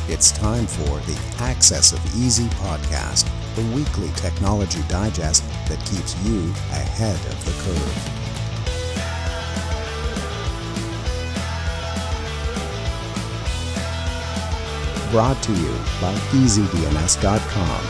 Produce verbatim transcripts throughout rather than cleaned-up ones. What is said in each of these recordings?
It's time for the Access of Easy podcast, the weekly technology digest that keeps you ahead of the curve. Brought to you by easy D N S dot com.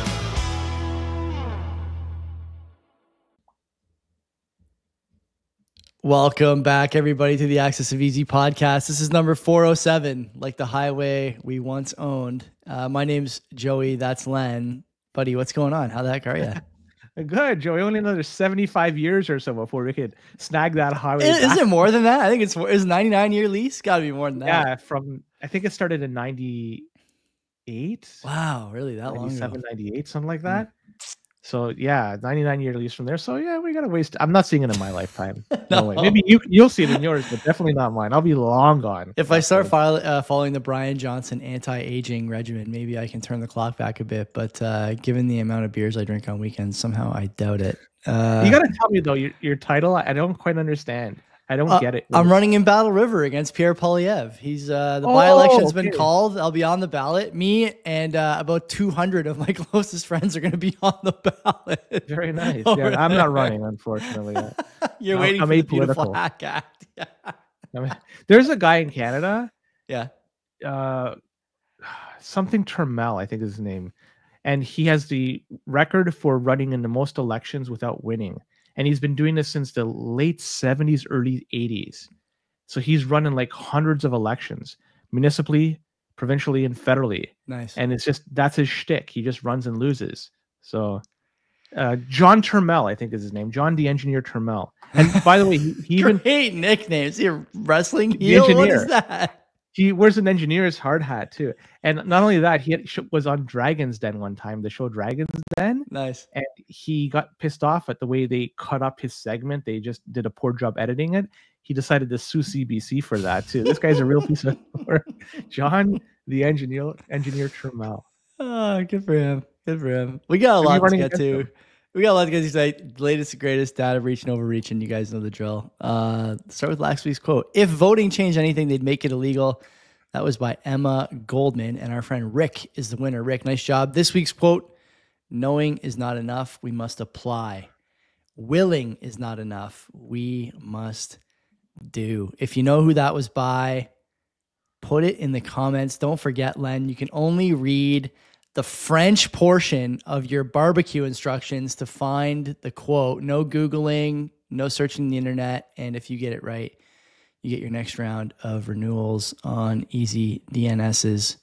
Welcome back, everybody, to the Access of Easy podcast. This is number four oh seven, like the highway we once owned. Uh, my name's Joey. That's Len. Buddy, what's going on? How the heck are you? Good, Joey. Only another seventy-five years or so before we could snag that highway. Is, is it more than that? I think it's is ninety-nine year lease. Got to be more than that. Yeah, from I think it started in ninety-eight. Wow, really that long ago? ninety-eight, something like that. Mm. So yeah, ninety-nine year lease from there. So yeah, we gotta waste. I'm not seeing it in my lifetime. No, no way. Maybe you you'll see it in yours, but definitely not mine. I'll be long gone. If I start file, uh, following the Brian Johnson anti-aging regimen, maybe I can turn the clock back a bit. But uh, given the amount of beers I drink on weekends, somehow I doubt it. Uh, you gotta tell me though your your title. I don't quite understand. I don't uh, get it. I'm running in Battle River against Pierre Poilievre. He's uh, the oh, by-election's okay. been called. I'll be on the ballot. Me and uh, about two hundred of my closest friends are going to be on the ballot. Very nice. Yeah, I'm not running, unfortunately. You're I'm, waiting I'm for apolitical. the beautiful hack act. Yeah. I mean, there's a guy in Canada. Yeah. Uh, something Turmel, I think is his name, and he has the record for running in the most elections without winning. And he's been doing this since the late seventies, early eighties. So he's running like hundreds of elections, municipally, provincially, and federally. Nice. And it's just, that's his shtick. He just runs and loses. So uh, John Turmel, I think is his name. John the Engineer Turmel. And by the way, he, he even... Great nicknames. You're wrestling heel? What is that? He wears an engineer's hard hat too, and not only that, he had, was on Dragon's Den one time, the show Dragon's Den. Nice. And he got pissed off at the way they cut up his segment. They just did a poor job editing it. He decided to sue C B C for that too. This guy's a real piece of work. John, the engineer, engineer Turmel. Oh, good for him. Good for him. We got a lot to get to. Him? We got a lot to get to today. Latest and greatest, data breach and overreach, and you guys know the drill. Uh, start with last week's quote. If voting changed anything, they'd make it illegal. That was by Emma Goldman, and our friend Rick is the winner. Rick, nice job. This week's quote, knowing is not enough. We must apply. Willing is not enough. We must do. If you know who that was by, put it in the comments. Don't forget, Len, you can only read the French portion of your barbecue instructions to find the quote. No Googling, no searching the internet. And if you get it right, you get your next round of renewals on Easy DNS's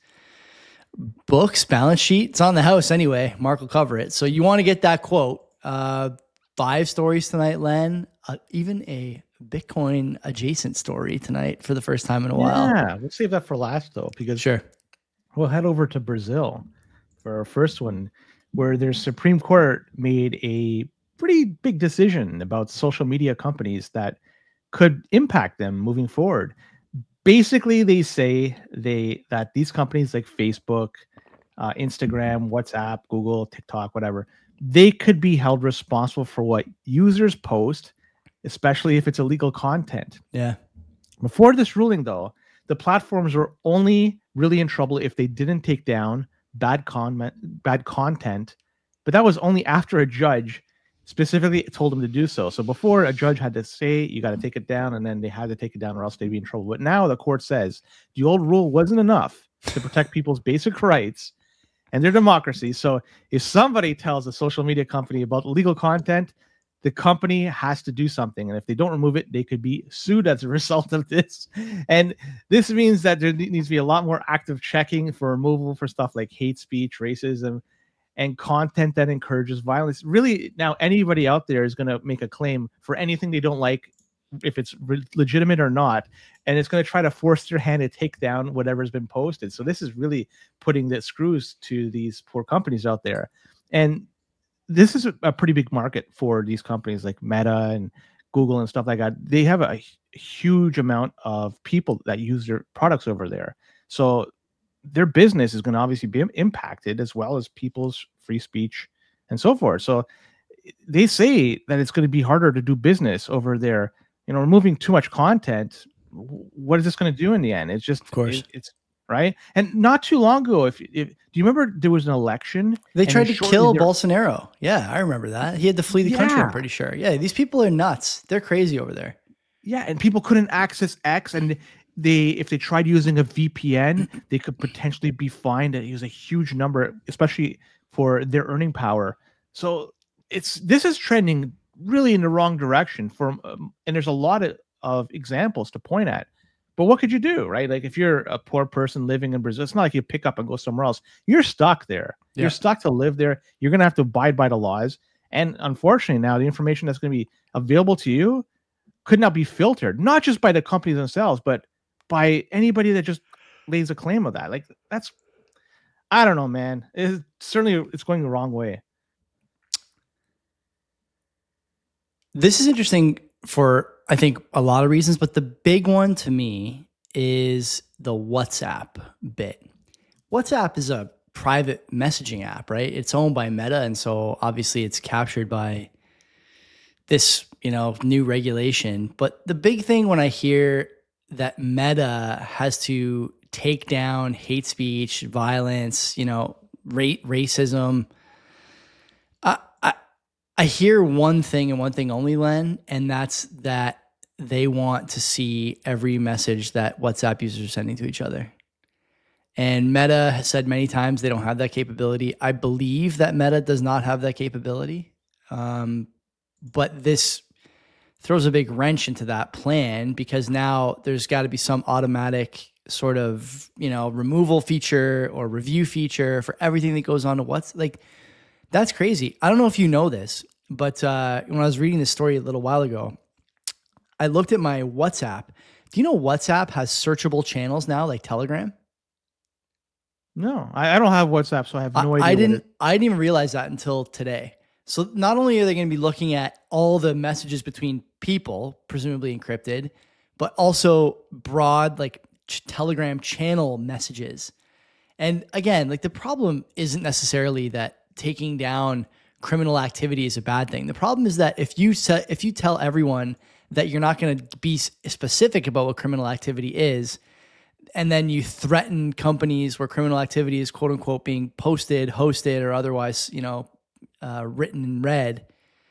books, balance sheet. It's on the house anyway. Mark will cover it. So you want to get that quote. Uh, five stories tonight, Len. Uh, even a Bitcoin adjacent story tonight for the first time in a while. Yeah, let's save that for last though, because sure, we'll head over to Brazil for our first one, where their Supreme Court made a pretty big decision about social media companies that could impact them moving forward. Basically, they say they that these companies like Facebook, uh, Instagram, WhatsApp, Google, TikTok, whatever, they could be held responsible for what users post, especially if it's illegal content. Yeah. Before this ruling, though, the platforms were only really in trouble if they didn't take down bad comment, bad content, but that was only after a judge specifically told them to do so. So before, a judge had to say, you got to take it down, and then they had to take it down or else they'd be in trouble. But now the court says the old rule wasn't enough to protect people's basic rights and their democracy. So if somebody tells a social media company about illegal content, the company has to do something. And if they don't remove it, they could be sued as a result of this. And this means that there needs to be a lot more active checking for removal for stuff like hate speech, racism, and content that encourages violence. Really, now anybody out there is going to make a claim for anything they don't like, if it's re- legitimate or not, and it's going to try to force their hand to take down whatever's been posted. So this is really putting the screws to these poor companies out there. And this is a, a pretty big market for these companies like Meta and Google and stuff like that. They have a, a huge amount of people that use their products over there. So their business is going to obviously be impacted, as well as people's free speech and so forth. So they say that it's going to be harder to do business over there. You know, removing too much content, what is this going to do in the end? It's just, of course, it, it's right? And not too long ago, if, if do you remember there was an election? They tried to kill there, Bolsonaro. Yeah, I remember that. He had to flee the yeah. country, I'm pretty sure. Yeah, these people are nuts. They're crazy over there. Yeah, and people couldn't access X, and they if they tried using a V P N, they could potentially be fined. It was a huge number, especially for their earning power. So it's this is trending really in the wrong direction. For um, and there's a lot of, of examples to point at. But what could you do, right? Like if you're a poor person living in Brazil, it's not like you pick up and go somewhere else. You're stuck there. Yeah. You're stuck to live there. You're going to have to abide by the laws. And unfortunately, now the information that's going to be available to you could not be filtered, not just by the companies themselves, but by anybody that just lays a claim of that. Like that's, I don't know, man. It's certainly it's going the wrong way. This is interesting for, I think, a lot of reasons, but the big one to me is the WhatsApp bit. WhatsApp is a private messaging app, right? It's owned by Meta, and so obviously it's captured by this, you know, new regulation. But the big thing when I hear that Meta has to take down hate speech, violence, you know, ra- racism, I, I I hear one thing and one thing only, Len, and that's that they want to see every message that WhatsApp users are sending to each other. And Meta has said many times they don't have that capability. I believe that Meta does not have that capability. Um, but this throws a big wrench into that plan because now there's got to be some automatic sort of, you know, removal feature or review feature for everything that goes on to what's like, that's crazy. I don't know if you know this, but uh, when I was reading this story a little while ago, I looked at my WhatsApp. Do you know WhatsApp has searchable channels now, like Telegram? No, I, I don't have WhatsApp, so I have no I, idea. I didn't. It... I didn't even realize that until today. So not only are they going to be looking at all the messages between people, presumably encrypted, but also broad like ch- Telegram channel messages. And again, like the problem isn't necessarily that taking down criminal activity is a bad thing. The problem is that if you set, if you tell everyone that you're not going to be specific about what criminal activity is, and then you threaten companies where criminal activity is quote unquote being posted, hosted, or otherwise, you know, uh, written and read,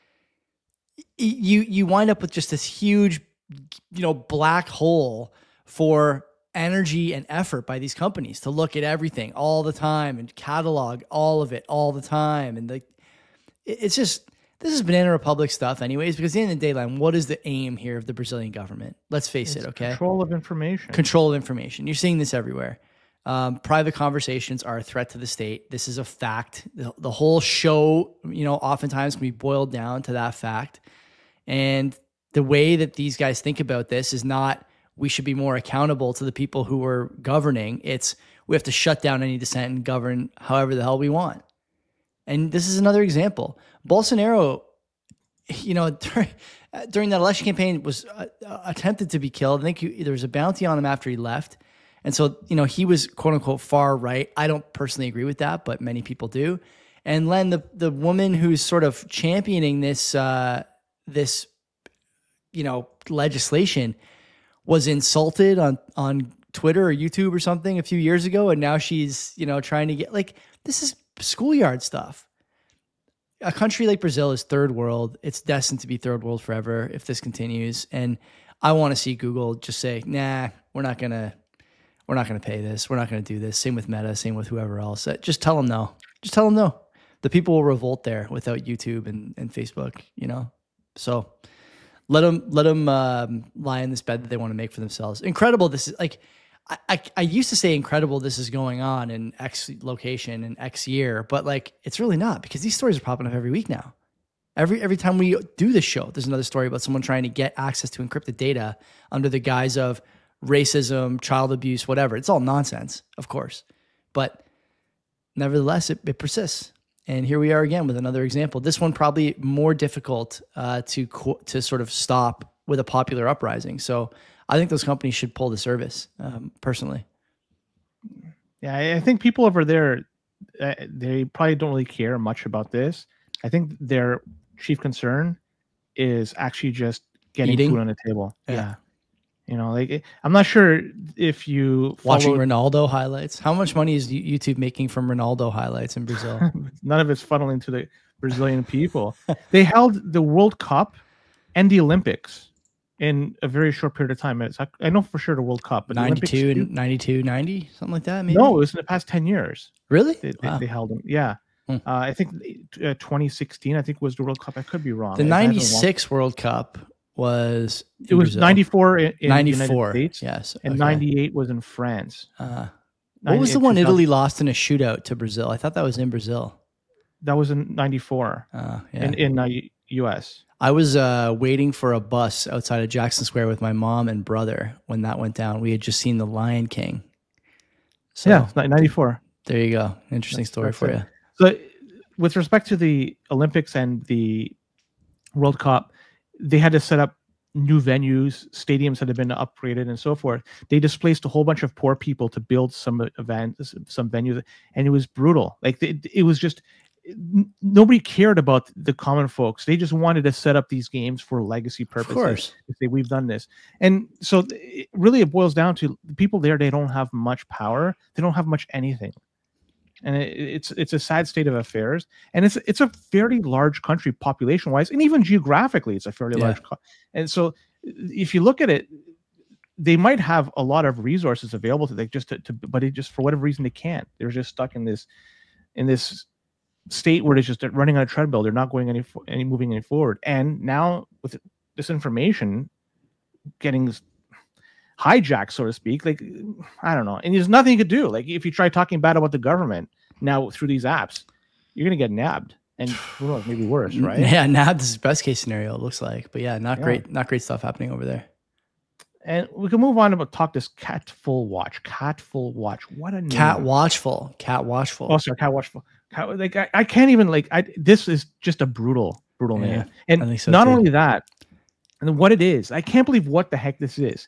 you you wind up with just this huge, you know, black hole for energy and effort by these companies to look at everything all the time and catalog all of it all the time. And like, it's just, this is Banana Republic stuff anyways, because at the end of the day, Len, what is the aim here of the Brazilian government? Let's face it's it, okay? Control of information. Control of information. You're seeing this everywhere. Um, private conversations are a threat to the state. This is a fact. The, the whole show, you know, oftentimes can be boiled down to that fact. And the way that these guys think about this is not, we should be more accountable to the people who are governing. It's, we have to shut down any dissent and govern however the hell we want. And this is another example. Bolsonaro, you know, during, during that election campaign was uh, attempted to be killed. I think he, there was a bounty on him after he left. And so, you know, he was quote unquote far right. I don't personally agree with that, but many people do. And Len, the, the woman who's sort of championing this, uh, this, you know, legislation was insulted on, on Twitter or YouTube or something a few years ago. And now she's, you know, trying to get like, this is schoolyard stuff. A country like Brazil is third world. It's destined to be third world forever if this continues. And I want to see Google just say, nah, we're not going to, we're not going to pay this. We're not going to do this. Same with Meta, same with whoever else. Just tell them no. Just tell them no. The people will revolt there without YouTube and, and Facebook, you know? So let them, let them um, lie in this bed that they want to make for themselves. Incredible. This is like, I, I, I used to say incredible this is going on in X location in X year, but like it's really not, because these stories are popping up every week now. Every every time we do this show, there's another story about someone trying to get access to encrypted data under the guise of racism, child abuse, whatever. It's all nonsense, of course. But nevertheless, it, it persists. And here we are again with another example. This one probably more difficult uh, to to sort of stop with a popular uprising. So I think those companies should pull the service, um, personally. Yeah, I think people over there, uh, they probably don't really care much about this. I think their chief concern is actually just getting Eating? food on the table. Yeah. yeah. You know, like I'm not sure if you watching Ronaldo highlights. How much money is YouTube making from Ronaldo highlights in Brazil? None of it's funneling to the Brazilian people. They held the World Cup and the Olympics in a very short period of time. It's, I know for sure the World Cup, but ninety-two and ninety-two, ninety, something like that. Maybe no, it was in the past ten years. Really? They, wow. they, they held them. Yeah. Hmm. Uh, I think uh, twenty sixteen. I think was the World Cup. I could be wrong. The ninety-six World Cup was it was Brazil. ninety-four in, in ninety-four, the United States, yes, and okay. ninety-eight was in France. Uh, what was the one Italy lost in a shootout to Brazil? I thought that was in Brazil. That was in ninety-four. Uh, yeah. In in uh, U S. I was uh, waiting for a bus outside of Jackson Square with my mom and brother when that went down. We had just seen The Lion King. So, yeah, ninety-four. There you go. Interesting that's, story that's for it. you. So, with respect to the Olympics and the World Cup, they had to set up new venues, stadiums that had been upgraded and so forth. They displaced a whole bunch of poor people to build some events, some venues, and it was brutal. Like it, it was just nobody cared about the common folks. They just wanted to set up these games for legacy purposes. Of course. To say we've done this, and so it, really it boils down to the people there. They don't have much power. They don't have much anything. And it, it's it's a sad state of affairs, and it's it's a fairly large country population wise, and even geographically, it's a fairly yeah. large. Co- and so, if you look at it, they might have a lot of resources available to them, just to, to but it just for whatever reason they can't. They're just stuck in this in this state where they're just running on a treadmill. They're not going any any moving any forward. And now with this information getting hijacked, so to speak, like I don't know, and there's nothing you could do. Like if you try talking bad about the government now through these apps, you're gonna get nabbed, and well, maybe worse, right? Yeah, nabbed is the best case scenario. It looks like, but yeah, not yeah. great, not great stuff happening over there. And we can move on about talk this Catful Watch. Catful Watch. What a name. Cat Watchful. Cat Watchful. Oh, sorry, Cat Watchful. Cat, like I, I can't even like. I this is just a brutal, brutal yeah, name. And I think so not too. only that. And what it is, I can't believe what the heck this is.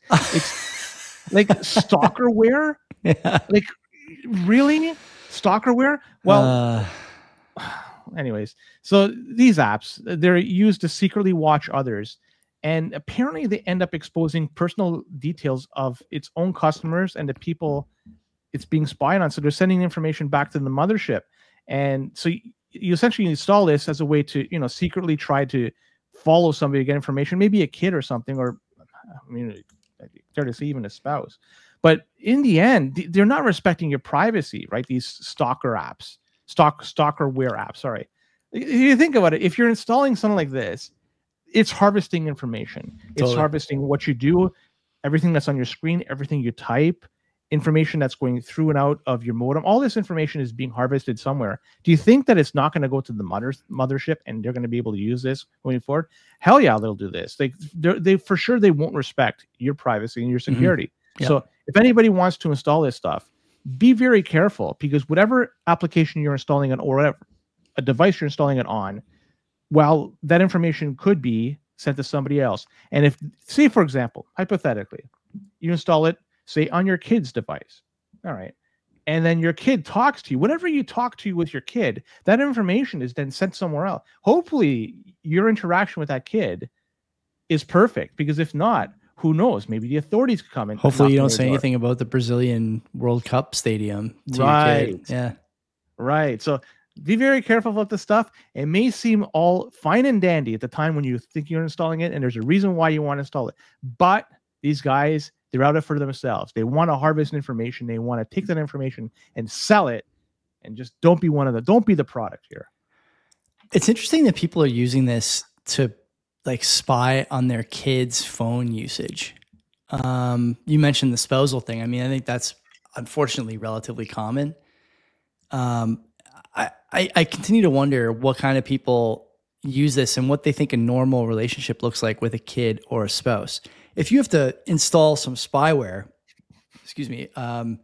It's like stalkerware. Yeah. Like, really? Stalkerware? Well, uh... anyways, so these apps, they're used to secretly watch others. And apparently they end up exposing personal details of its own customers and the people it's being spied on. So they're sending information back to the mothership. And so you, you essentially install this as a way to, you know, secretly try to follow somebody to get information, maybe a kid or something, or I mean, dare to say even a spouse. But in the end, they're not respecting your privacy, right? These stalker apps, stalk stalkerware apps. Sorry, if you think about it, if you're installing something like this, it's harvesting information. It's totally. harvesting what you do, everything that's on your screen, everything you type, information that's going through and out of your modem. All this information is being harvested somewhere. Do you think that it's not going to go to the mother mothership and they're going to be able to use this going forward? Hell yeah, they'll do this. They they for sure they won't respect your privacy and your security. Mm-hmm. Yep. So if anybody wants to install this stuff, be very careful, because whatever application you're installing it or whatever a device you're installing it on, well, that information could be sent to somebody else. And if, say, for example, hypothetically, you install it, say, on your kid's device, all right, and then your kid talks to you, whatever you talk to with your kid, that information is then sent somewhere else. Hopefully, your interaction with that kid is perfect, because if not, who knows? Maybe the authorities could come in. Hopefully, you don't say door. anything about the Brazilian World Cup stadium to right. your kid. Yeah, right. So be very careful about this stuff. It may seem all fine and dandy at the time when you think you're installing it, and there's a reason why you want to install it. But these guys, they're out it for themselves. They want to harvest information. They want to take that information and sell it, and just don't be one of the, don't be the product here. It's interesting that people are using this to like spy on their kids' phone usage. Um, you mentioned the spousal thing. I mean, I think that's unfortunately relatively common. Um, I, I, I continue to wonder what kind of people use this and what they think a normal relationship looks like with a kid or a spouse. If you have to install some spyware, excuse me, um,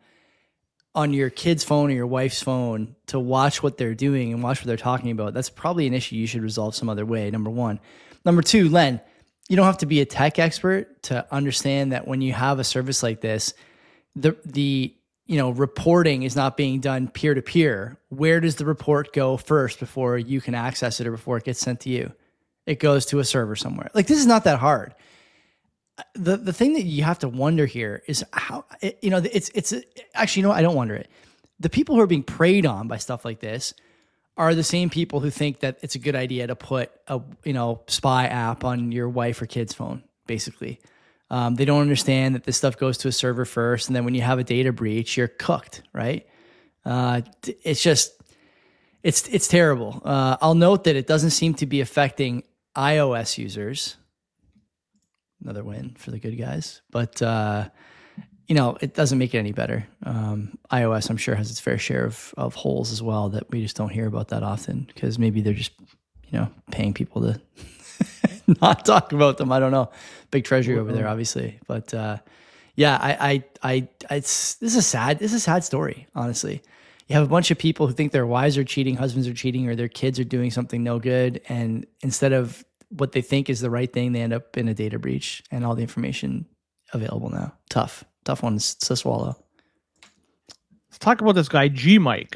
on your kid's phone or your wife's phone to watch what they're doing and watch what they're talking about, that's probably an issue you should resolve some other way, number one. Number two, Len, you don't have to be a tech expert to understand that when you have a service like this, the the you know reporting is not being done peer to peer. Where does the report go first before you can access it or before it gets sent to you? It goes to a server somewhere. Like, this is not that hard. the the thing that you have to wonder here is how, you know, it's it's actually, you know, I don't wonder it. The people who are being preyed on by stuff like this are the same people who think that it's a good idea to put a, you know, spy app on your wife or kid's phone, basically. Um, they don't understand that this stuff goes to a server first, and then when you have a data breach, you're cooked, right? Uh, it's just, it's it's terrible. Uh, I'll note that it doesn't seem to be affecting iOS users. Another win for the good guys, but uh, you know, it doesn't make it any better. Um, iOS, I'm sure, has its fair share of of holes as well that we just don't hear about that often because maybe they're just, you know, paying people to not talk about them. I don't know. Big treasury over there, obviously, but uh, yeah, I, I, I, it's this is a sad, this is a sad story, honestly. You have a bunch of people who think their wives are cheating, husbands are cheating, or their kids are doing something no good, and instead of what they think is the right thing, they end up in a data breach and all the information available now. Tough, tough ones to swallow. Let's talk about this guy, G Mike.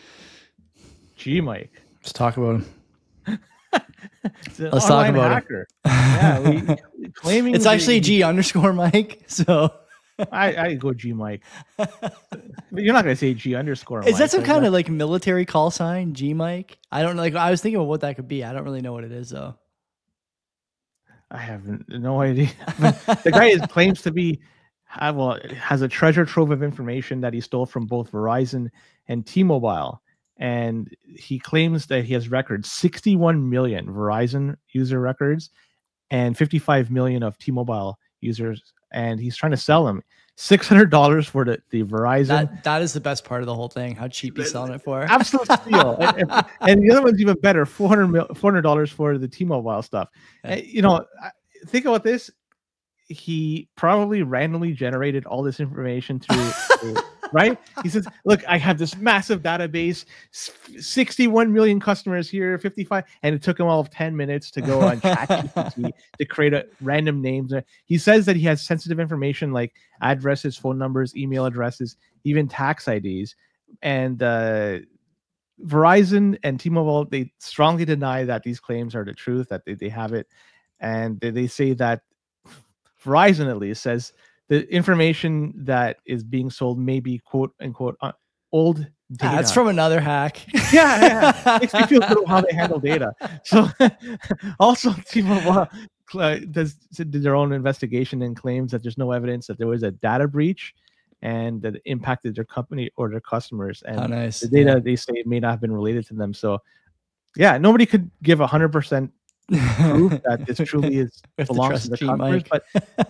G Mike. Let's talk about him. Let's talk about hacker. Him. Yeah, we, claiming it's actually G underscore Mike. So I, I go G Mike. But you're not going to say G underscore Mike. Is that some kind of like military call sign, G Mike? I don't know. Like, I was thinking of what that could be. I don't really know what it is, though. I have no idea. The guy is, claims to be, have, well, has a treasure trove of information that he stole from both Verizon and T-Mobile. And he claims that he has records, sixty-one million Verizon user records and fifty-five million of T-Mobile users. And he's trying to sell them six hundred dollars for the, the Verizon. That, that is the best part of the whole thing. How cheap he's selling it for. Absolute steal. and, and, and the other one's even better, four hundred dollars for the T-Mobile stuff. Yeah. And, you know, think about this. He probably randomly generated all this information through, through right? He says, look, I have this massive database, sixty-one million customers here, fifty-five, and it took him all of ten minutes to go on ChatGPT to create a random names. He says that he has sensitive information like addresses, phone numbers, email addresses, even tax I Ds. And uh, Verizon and T-Mobile, they strongly deny that these claims are the truth, that they, they have it. And they, they say that Verizon, at least, says the information that is being sold may be quote unquote uh, old data. That's from another hack. yeah, yeah. Makes me feel good about how they handle data. So also T-Mobile uh, does did their own investigation and claims that there's no evidence that there was a data breach and that it impacted their company or their customers. And oh, nice. the data yeah. they say may not have been related to them. So yeah, nobody could give a hundred percent proof that this truly is belongs to the customers. But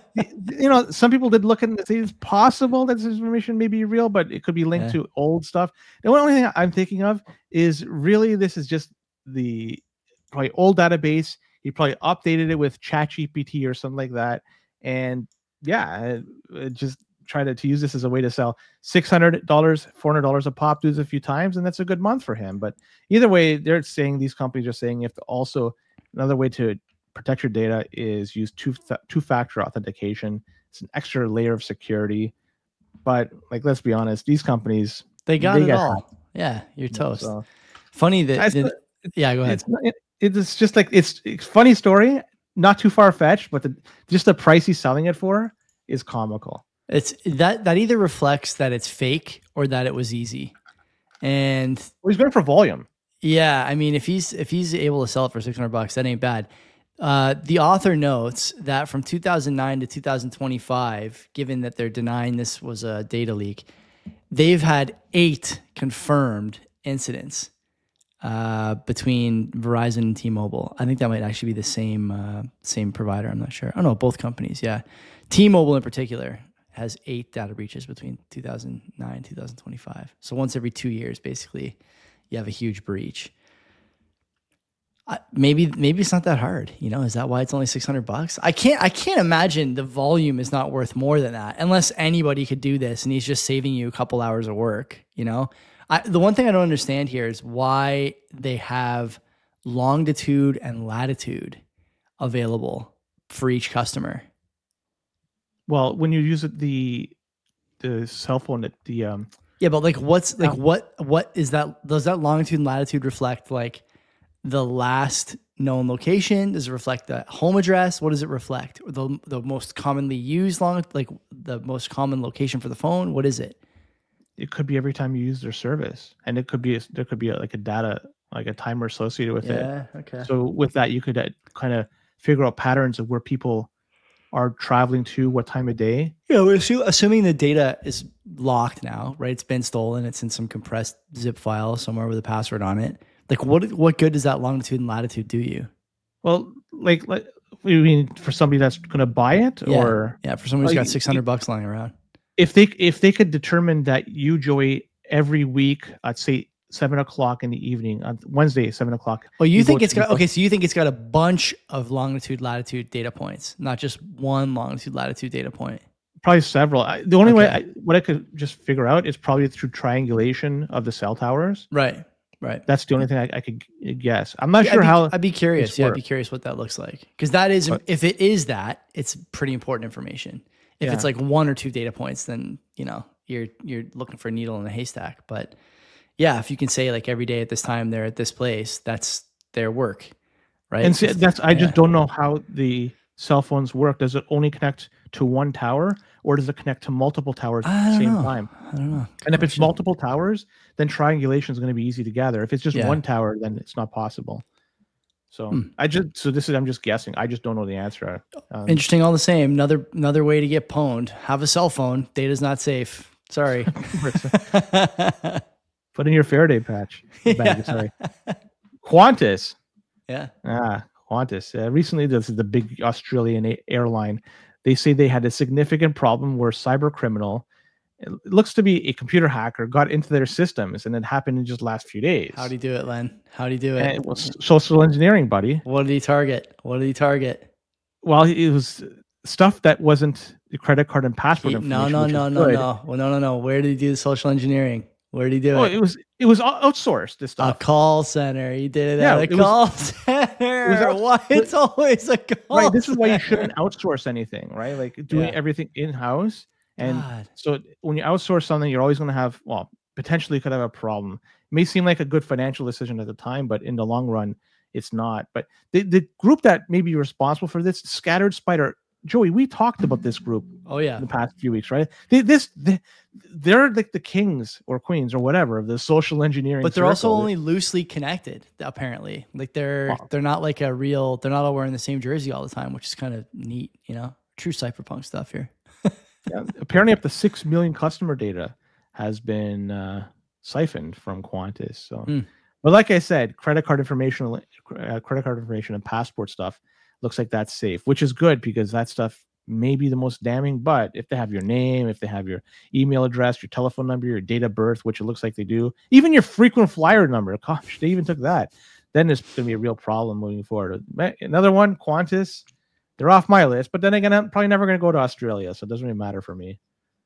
you know, some people did look at it and say it's possible that this information may be real, but it could be linked yeah. to old stuff. The only thing I'm thinking of is really this is just the probably old database. He probably updated it with ChatGPT or something like that, and yeah, it just try to, to use this as a way to sell six hundred dollars, four hundred dollars a pop, do this a few times, and that's a good month for him. But either way, they're saying these companies are saying if also another way to protect your data is use two two-factor authentication. It's an extra layer of security. But like, let's be honest, these companies they got they it all. Hacked. Yeah, you're toast. So, funny that. Did, yeah, go ahead. It's, it, it's just like it's, it's funny story, not too far fetched, but the, just the price he's selling it for is comical. It's that that either reflects that it's fake or that it was easy. And well, he's going for volume. Yeah, I mean, if he's if he's able to sell it for six hundred bucks, that ain't bad. Uh, the author notes that from two thousand nine to two thousand twenty-five, given that they're denying this was a data leak, they've had eight confirmed incidents uh, between Verizon and T-Mobile. I think that might actually be the same uh, same provider. I'm not sure. Oh no, both companies. Yeah, T-Mobile in particular has eight data breaches between two thousand nine and two thousand twenty-five. So once every two years, basically, you have a huge breach. Uh, maybe maybe it's not that hard. You know, is that why it's only six hundred bucks? I can't I can't imagine the volume is not worth more than that unless anybody could do this and he's just saving you a couple hours of work, you know? I, the one thing I don't understand here is why they have longitude and latitude available for each customer. Well, when you use it, the the cell phone, the, the um yeah, but like what's like what what is that? Does that longitude and latitude reflect like the last known location? Does it reflect the home address? What does it reflect? The the most commonly used long, like the most common location for the phone? What is it? It could be every time you use their service, and it could be there could be a, like a data like a timer associated with yeah, it. Yeah. Okay. So with that, you could uh, kind of figure out patterns of where people are traveling to, what time of day. Yeah, we're assu- assuming the data is locked now, right? It's been stolen. It's in some compressed zip file somewhere with a password on it. Like, what what good does that longitude and latitude do you? Well, like, like you mean for somebody that's going to buy it, yeah. or yeah, for somebody who's like, got six hundred bucks lying around. If they if they could determine that you, Joey, every week at say seven o'clock in the evening on Wednesday, seven o'clock. Well, you, you think it's got the, okay? So you think it's got a bunch of longitude, latitude data points, not just one longitude, latitude data point. Probably several. I, the only okay. way I, what I could just figure out is probably through triangulation of the cell towers. Right. Right. That's the only thing I, I could guess. I'm not yeah, sure I'd be, how. I'd be curious. Yeah, I'd be curious what that looks like, because that is but, if it is that, it's pretty important information. If yeah. it's like one or two data points, then you know you're you're looking for a needle in a haystack. But yeah, if you can say like every day at this time they're at this place, that's their work, right? And see, that's I yeah. just don't know how the cell phones work. Does it only connect to one tower, or does it connect to multiple towers at the same know. time? I don't know. And if it's multiple towers, then triangulation is going to be easy to gather. If it's just yeah. one tower, then it's not possible. So hmm. I just so this is I'm just guessing. I just don't know the answer. Um, Interesting, all the same. Another another way to get pwned. Have a cell phone. Data's not safe. Sorry. Put in your Faraday patch. Bag, yeah. Sorry. Qantas. Yeah. Ah, Qantas. Uh, recently, this is the big Australian a- airline. They say they had a significant problem where cyber criminal, it looks to be a computer hacker, got into their systems, and it happened in just the last few days. How'd he do it, Len? How'd he do it? And it was social engineering, buddy. What did he target? What did he target? Well, it was stuff that wasn't the credit card and passport he, information. No, no, no, no, no. Well, no, no, no. Where did he do the social engineering? Where did he do oh, it? It was it was outsourced. This stuff. A call center. He did it yeah, at a it call was, center. It was out, why it's always a call. Right. This center. is why you shouldn't outsource anything. Right. Like doing yeah. everything in house. And God. So when you outsource something, you're always going to have well potentially could have a problem. It may seem like a good financial decision at the time, but in the long run, it's not. But the the group that may be responsible for this, Scattered Spider. Joey, we talked about this group. Oh yeah, in the past few weeks, right? They, this, they, they're like the kings or queens or whatever of the social engineering. But they're circle. also only loosely connected, apparently. Like they're wow. they're not like a real. They're not all wearing the same jersey all the time, which is kind of neat, you know. True cyberpunk stuff here. yeah, apparently, up to six million customer data has been uh, siphoned from Qantas. So, mm. but like I said, credit card information, uh, credit card information, and passport stuff. Looks like that's safe, which is good because that stuff may be the most damning. But if they have your name, if they have your email address, your telephone number, your date of birth, which it looks like they do, even your frequent flyer number, gosh, they even took that, then it's going to be a real problem moving forward. Another one, Qantas, they're off my list. But then again, I'm probably never going to go to Australia, so it doesn't really matter for me.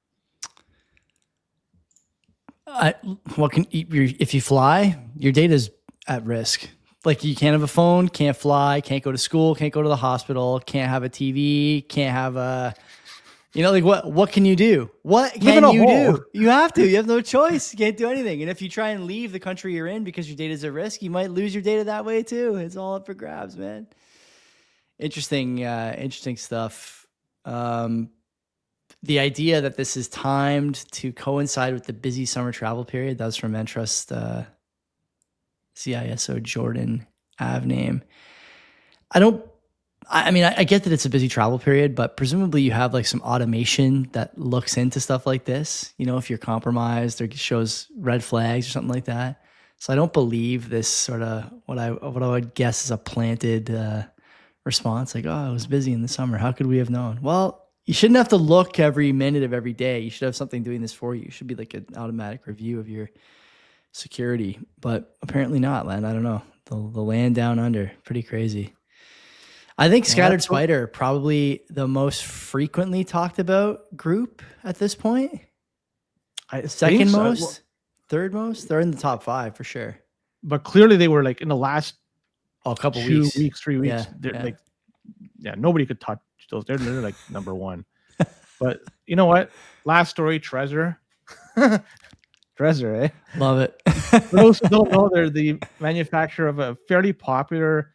I, what can if you fly, your data's at risk. Like you can't have a phone, can't fly, can't go to school, can't go to the hospital, can't have a T V, can't have a, you know, like what, what can you do? What can you hole. do? You have to, you have no choice. You can't do anything. And if you try and leave the country you're in because your data's at risk, you might lose your data that way too. It's all up for grabs, man. Interesting, uh, interesting stuff. Um, the idea that this is timed to coincide with the busy summer travel period, that was from Entrust, uh, C I S O Jordan Avname. I don't, I mean, I, I get that it's a busy travel period, but presumably you have like some automation that looks into stuff like this. You know, if you're compromised or shows red flags or something like that. So I don't believe this sort of what I what I would guess is a planted uh, response. Like, oh, I was busy in the summer. How could we have known? Well, you shouldn't have to look every minute of every day. You should have something doing this for you. It should be like an automatic review of your security, but apparently not, Len. I don't know. The, the land down under, pretty crazy. I think Scattered yeah, Spider probably the most frequently talked about group at this point. I Second so. most, well, third most. They're in the top five for sure. But clearly they were like in the last oh, a couple two weeks, weeks, three weeks. Yeah, they're yeah. like, yeah, nobody could touch those. They're literally like number one. But you know what? Last story, Trezor. Trezor, eh? Love it. For those who don't know, they're the manufacturer of a fairly popular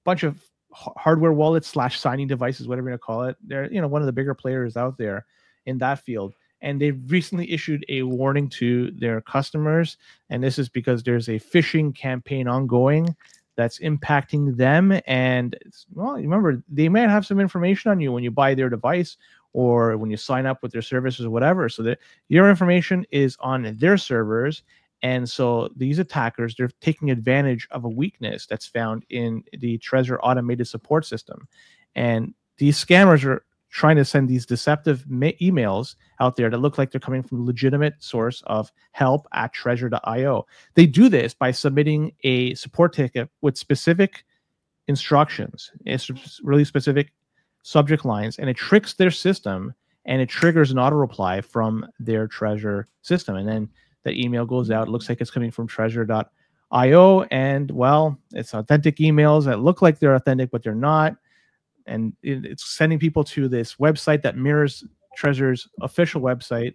bunch of h- hardware wallets slash signing devices, whatever you want to call it. They're, you know, one of the bigger players out there in that field. And they've recently issued a warning to their customers. And this is because there's a phishing campaign ongoing that's impacting them. And well, remember, they might have some information on you when you buy their device or when you sign up with their services or whatever. So that your information is on their servers. And so these attackers, they're taking advantage of a weakness that's found in the Trezor automated support system. And these scammers are trying to send these deceptive ma- emails out there that look like they're coming from a legitimate source of help at trezor dot io. They do this by submitting a support ticket with specific instructions. It's really specific subject lines, and it tricks their system, and it triggers an auto reply from their Trezor system. And then the email goes out. It looks like it's coming from trezor dot io, and well, it's authentic emails that look like they're authentic, but they're not. And it, it's sending people to this website that mirrors Trezor's official website.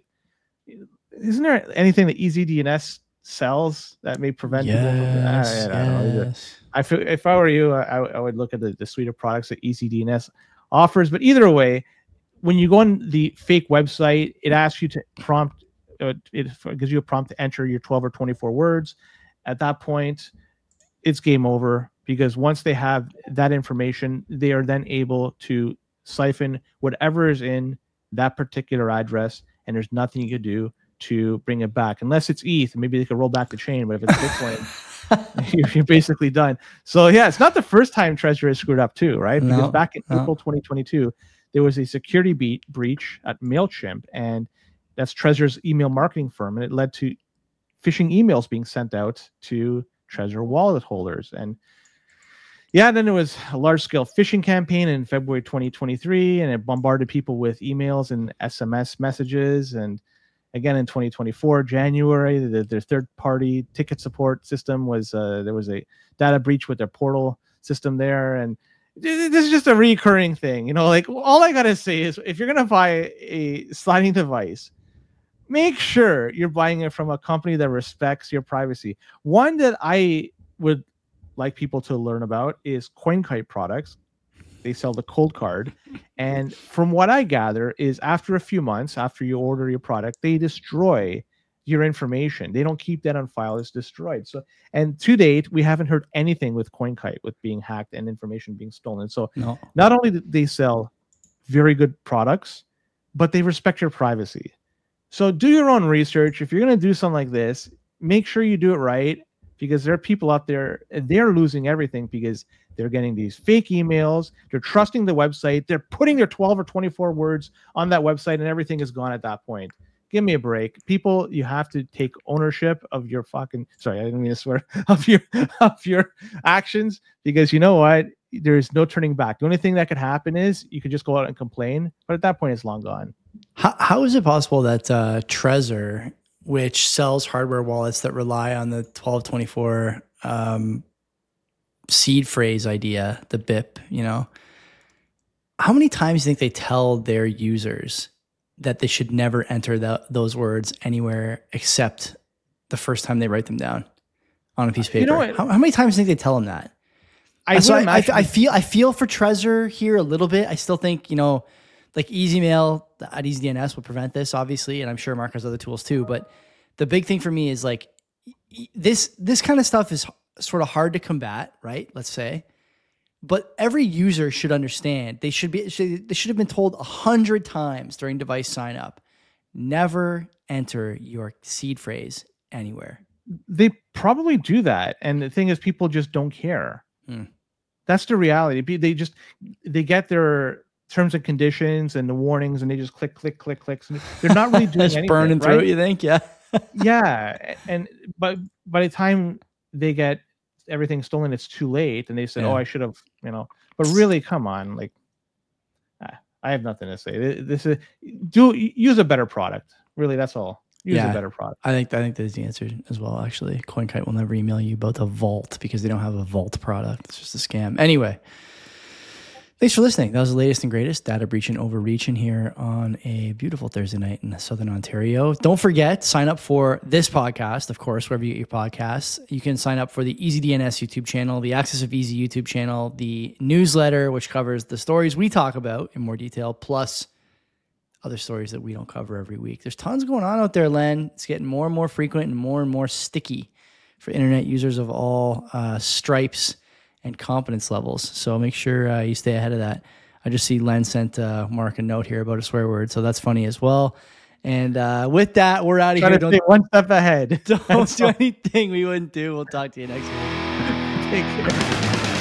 Isn't there anything that E Z D N S sells that may prevent yes, people from? I, I don't know. yes. I feel if I were you, I, I would look at the, the suite of products that E Z D N S offers. But either way, when you go on the fake website, it asks you to prompt. Uh, it gives you a prompt to enter your twelve or twenty-four words. At that point, it's game over, because once they have that information, they are then able to siphon whatever is in that particular address, and there's nothing you can do to bring it back. Unless it's E T H, maybe they could roll back the chain, but if it's Bitcoin, you're basically done. So yeah, it's not the first time Trezor has screwed up too, right? Because no, back in no. April twenty twenty-two, there was a security be- breach at MailChimp, and that's Trezor's email marketing firm, and it led to phishing emails being sent out to Trezor wallet holders. And yeah, then there was a large-scale phishing campaign in February twenty twenty-three, and it bombarded people with emails and S M S messages. And again, in twenty twenty-four, January, the, their third-party ticket support system was uh, there was a data breach with their portal system there, and this is just a recurring thing. You know, like all I gotta say is, if you're gonna buy a sliding device, make sure you're buying it from a company that respects your privacy. One that I would like people to learn about is CoinKite products. They sell the cold card. And from what I gather is, after a few months, after you order your product, they destroy your information. They don't keep that on file. It's destroyed. So, and to date, we haven't heard anything with CoinKite with being hacked and information being stolen. So No. not only do they sell very good products, but they respect your privacy. So do your own research. If you're going to do something like this, make sure you do it right, because there are people out there, they're losing everything because they're getting these fake emails. They're trusting the website. They're putting their twelve or twenty-four words on that website, and everything is gone at that point. Give me a break. People, you have to take ownership of your fucking, sorry, I didn't mean to swear, of your, of your actions, because you know what? There's no turning back. The only thing that could happen is you could just go out and complain, but at that point, it's long gone. How, how is it possible that uh, Trezor, which sells hardware wallets that rely on the twelve twenty-four um, seed phrase idea, the B I P, you know, how many times do you think they tell their users that they should never enter the, those words anywhere except the first time they write them down on a piece of paper? You know what? How, how many times do you think they tell them that? I, so I, imagine- I, I feel I feel for Trezor here a little bit. I still think, you know, like EasyMail at E Z D N S will prevent this, obviously, and I'm sure Mark has other tools too. But the big thing for me is like this this kind of stuff is sort of hard to combat, right? Let's say, but every user should understand. They should be should, they should have been told a hundred times during device sign up, never enter your seed phrase anywhere. They probably do that, and the thing is, people just don't care. Hmm. That's the reality. They just they get their terms and conditions and the warnings, and they just click, click, click, click. So they're not really doing It's anything. burning right? through, you think? Yeah. Yeah, and but by the time they get everything stolen, it's too late, and they said, Yeah. "Oh, I should have," you know. But really, come on, like, ah, I have nothing to say. This is do use a better product. Really, that's all. Use Yeah. a better product. I think I think that's the answer as well. Actually, CoinKite will never email you about the vault because they don't have a vault product. It's just a scam. Anyway, Thanks for listening. That was the latest and greatest data breach and overreaching here on a beautiful Thursday night in Southern Ontario. Don't forget, sign up for this podcast, of course, wherever you get your podcasts. You can sign up for the Easy D N S YouTube channel, the Access of Easy YouTube channel, the newsletter, which covers the stories we talk about in more detail, plus other stories that we don't cover every week. There's tons going on out there, Len. It's getting more and more frequent and more and more sticky for internet users of all uh, stripes and competence levels. So make sure uh, you stay ahead of that. I just see Len sent uh, Mark a note here about a swear word, so that's funny as well. And uh, with that, we're out of Try here. To don't one step ahead. Don't do anything we wouldn't do. We'll talk to you next week. Take care.